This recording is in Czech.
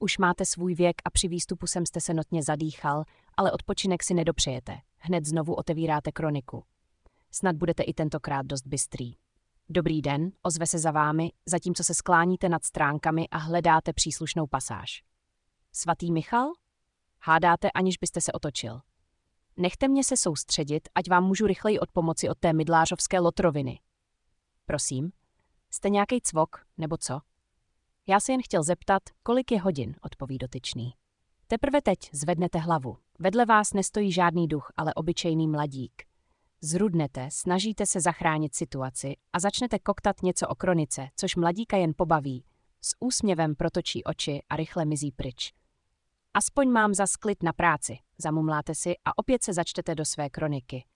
Už máte svůj věk a při výstupu sem jste se notně zadýchal, ale odpočinek si nedopřejete. Hned znovu otevíráte kroniku. Snad budete i tentokrát dost bystrý. Dobrý den, ozve se za vámi, zatímco se skláníte nad stránkami a hledáte příslušnou pasáž. Svatý Michal? Hádáte, aniž byste se otočil. Nechte mě se soustředit, ať vám můžu rychleji odpomoci od té mydlářovské lotroviny. Prosím, jste nějakej cvok, nebo co? Já se jen chtěl zeptat, kolik je hodin, odpoví dotyčný. Teprve teď zvednete hlavu. Vedle vás nestojí žádný duch, ale obyčejný mladík. Zrudnete, snažíte se zachránit situaci a začnete koktat něco o kronice, což mladíka jen pobaví. S úsměvem protočí oči a rychle mizí pryč. Aspoň mám zas klid na práci, zamumláte si a opět se začtete do své kroniky.